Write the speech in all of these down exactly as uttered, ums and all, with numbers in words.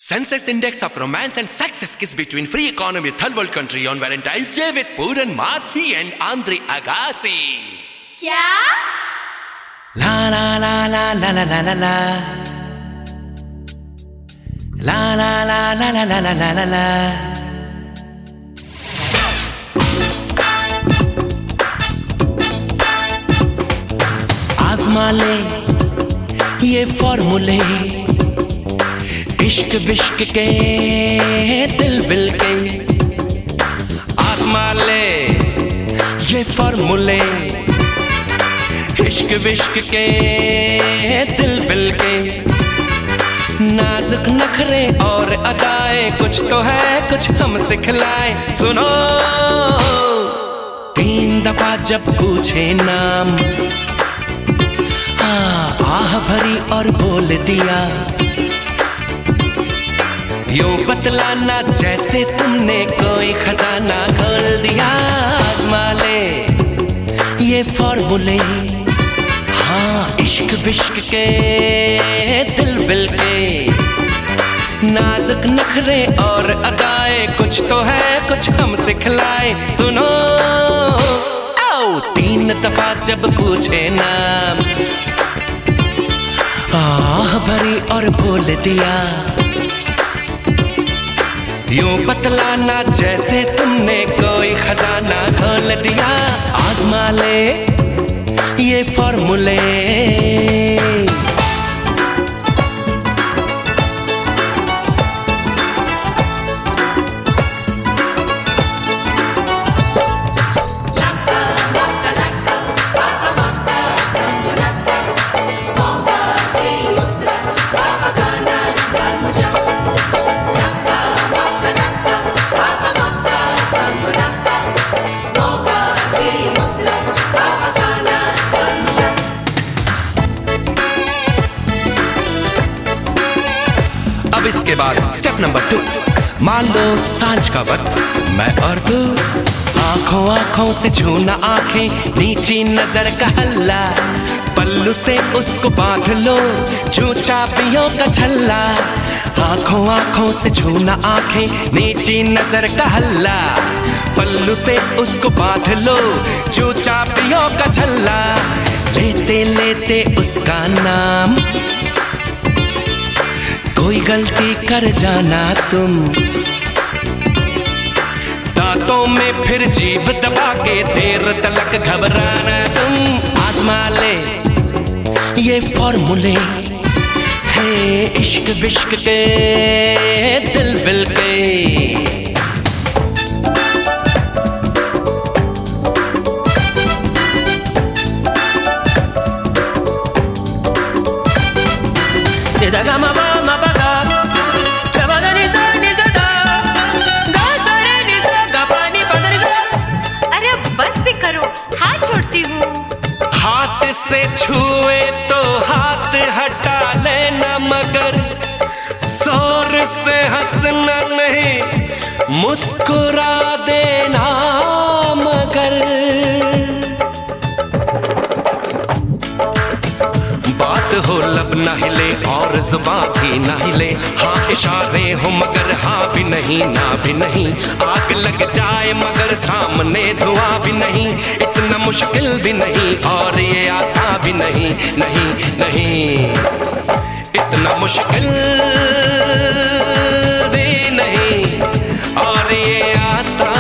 Sensex Index of Romance and Success Kiss between free economy third world country on Valentine's Day with Pooran Masi and Andre Agassi. क्या? La la la la la la la la la La la la la la la la la la la आज़मा ले ये फॉर्मूले इश्क विश्क के दिल bill के आज़मा ले ये फॉर्मूले इश्क विश्क के दिल बिल के नाजुक नखरे और अदाएं कुछ तो है कुछ हम सिखलाए सुनो तीन दफा जब पूछे नाम आह भरी और बोल दिया यूं बतलाना जैसे तुमने कोई खजाना खोल दिया आज़मा ले ये फॉर्मूले हाँ इश्क विश्क के दिल बिल के नाजुक नखरे और अदाएं कुछ तो है कुछ हम सिखलाए सुनो आओ तीन दफा जब पूछे नाम आह भरी और बोल दिया यूं बतलाना जैसे तुमने कोई खजाना खोल दिया आज़मा ले ये फॉर्मूले अब इसके बाद स्टेप नंबर टू मान लो सांझ का वक्त मैं और तू आंखों आंखों से छूना आंखें नीची नजर का हल्ला पल्लू से उसको बांध लो छू चाबियों का छल्ला आंखों आंखों से छूना आंखें नीची नजर का हल्ला पल्लू से उसको बांध लो छू चाबियों का छल्ला लेते लेते उसका नाम कोई गलती कर जाना तुम दांतों में फिर जीभ दबा के देर तलक घबराना तुम आज़मा ले ये फॉर्मूले है इश्क विश्क के दिल बिल के जगह मामा हाथ से छुए तो हाथ हटा लेना मगर जोर से हंसना नहीं मुस्कुरा देना मगर बात हो लब न हिले और जुबान भी न हिले हाँ इशारे हो मगर हाँ भी नहीं ना भी नहीं आग लग जाए मगर सामने धुआं भी नहीं इतना मुश्किल भी नहीं और ये आसान भी नहीं नहीं नहीं इतना मुश्किल भी नहीं और ये आसान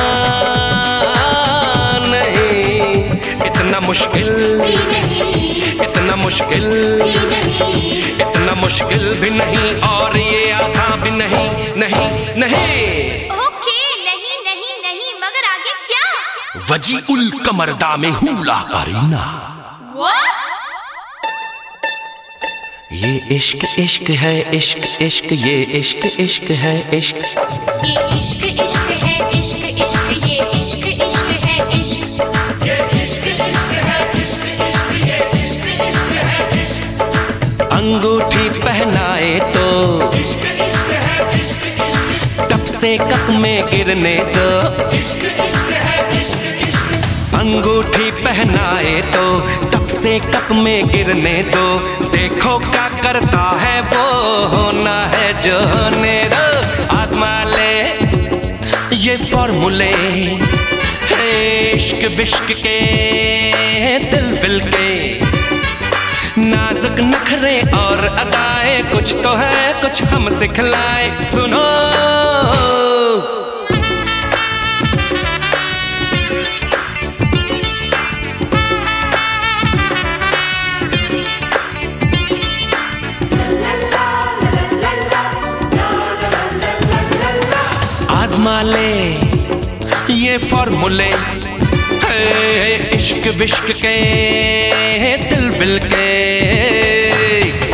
नहीं इतना मुश्किल इतना मुश्किल इतना मुश्किल भी नहीं और ये आसान भी नहीं नहीं नहीं ओके नहीं नहीं नहीं मगर आगे क्या वजी उल कमरदा में हुला करीना ये इश्क इश्क है इश्क इश्क ये इश्क इश्क है इश्क ये इश्क इश्क है इश्क इश्क ये इश्क इश्क है इश्क ये इश्क इश्क है इश्क इश्क ये इश्क इश्क है इश्क अंगूठी पहनाए तो इश्क इश्क है इश्क इश्क टप से कप में गिरने दो इश्क इश्क है इश्क इश्क अंगूठी पहनाए तो टप से कप में गिरने दो देखो क्या करता है वो होना है जो होने दो फॉर्मूले, इश्क विश्क के दिल विल के, नाजुक नखरे और अदाएं, कुछ तो है कुछ हम सिखलाए। सुनो आजमा ले ये फॉर्मूले, इश्क विश्क के दिल विल के।